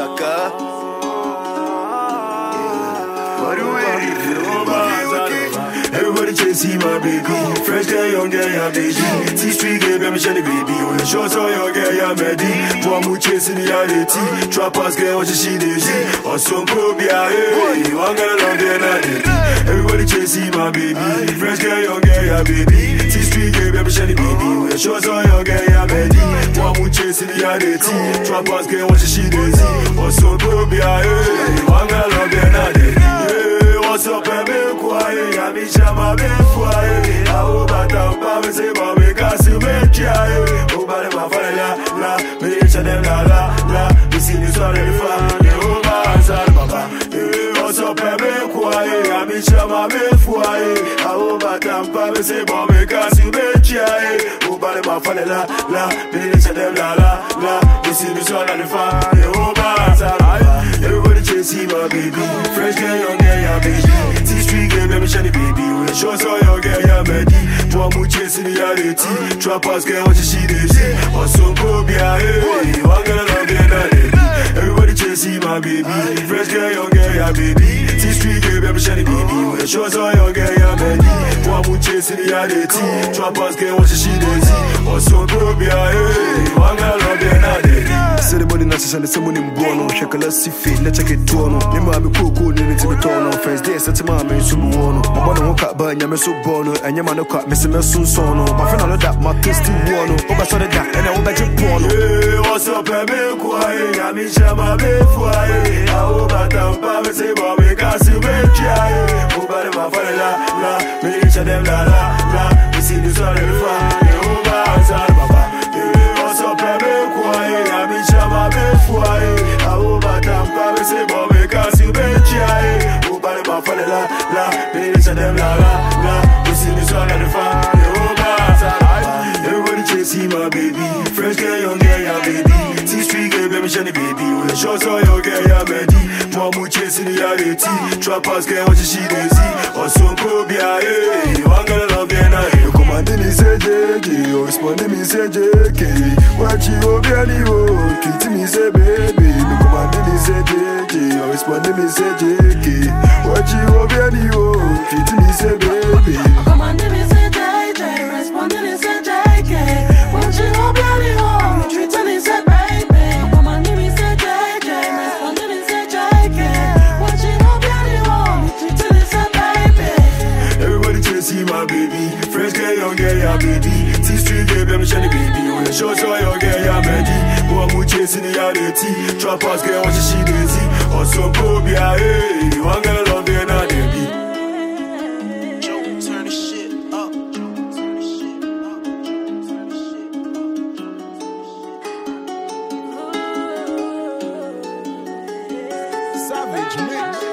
sucker. What do we everybody chasing my baby. Fresh girl, young girl, yeah, baby. T-Street girl, baby, shiny baby. When the shots on your girl, yeah, ready. One more chasing the reality. Trappers girl, what she daisy. Or some probia, hey. One girl, long day, not everybody chasing my baby. Fresh girl, young girl, yeah, baby. T-Street girl, baby, shiny baby. When the shots on your girl, yeah, ready. One more chasing the reality. Trappers girl, what she daisy. Or some probia, hey. One girl, long day, not what's up, baby? Quiet, I'm in Shama, baby. Quiet, I hope I don't buy me, say, but we can't see me, quiet. Oh, but my father, la, me, them, la, we see this one in the farm, you know, Baba. What's up, baby? Quiet, I'm in Shama, baby. Quiet, I hope I don't buy me, say, but we can't see me, quiet. Oh, but my father, la, me, them, la, we see this one in the farm, you know, Baba. Everybody chasing my baby. Fresh girl, young girl, yeah, baby. T-Street girl, baby, shiny baby. When the shots on your girl, yeah, ready. One more chasing the reality. Trappers girl, what she daisy. Or some probia, hey. One girl, long girl, not lady. Everybody chasing my baby. Fresh girl, young girl, yeah, baby. T-Street girl, baby, shiny baby. When the shots on your girl, yeah, ready. One more chasing the reality. Trappers girl, what she daisy. Or some probia, hey. One girl, long girl, not lady. Ceremony necessary, someone in Bono. Check a let's see fit, let's check it to no. Nima be cool, need to be torn on. Friends, they set my man, so one. My body won't cut, but I'm so bono. And your man, no cut, Mr. Messun Sono. My friend, all of that, my kiss to one. Over saw the that, and I will bet you porno. What's up, baby? Quiet, I'm in Shama, baby. Quiet, I hope I don't buy me, say, but we can't see me, quiet. Oh, but my father, la, me, them, la, we see this one in the farm, you know, Baba. What's up, baby? Quiet, I'm in Shama, baby. Quiet, I hope I don't buy me, say, but we can't see me, quiet. Oh, but my father, la, me, them, la, we see this one in the farm, you know, Baba. Everybody chasing my baby. Fresh girl, young girl, yeah, baby. T-Street girl, baby, shiny baby. When the shots on your girl, yeah, ready. One more chasing the reality. Trappers girl, what she daisy. Or some probia, hey. One girl, long girl, not hey. You commanding me, say JJ. You responding me, say JK. Watch you, oh, Biani, oh. Treating me, say baby. You commanding me, say JJ. You responding me, say JK. Watch you, oh, Biani, oh. Treating me, say baby. Commanding me, say JJ. Responding me, say JK. Watch you, oh, Biani, oh. Treating me, say baby. Commanding me, say JJ. Responding me, say JK. Watch you, oh, Biani, oh. Treating me, say baby. Everybody chasing my baby. Fresh girl, young girl, yeah, baby. T-Street girl, baby, shiny baby. When the shots on your girl, yeah, ready. One more chasing the reality. Trappers girl, what she daisy. Or some probia, hey. One girl, long girl, not baby. Joe, turn the shit up. Savage mix.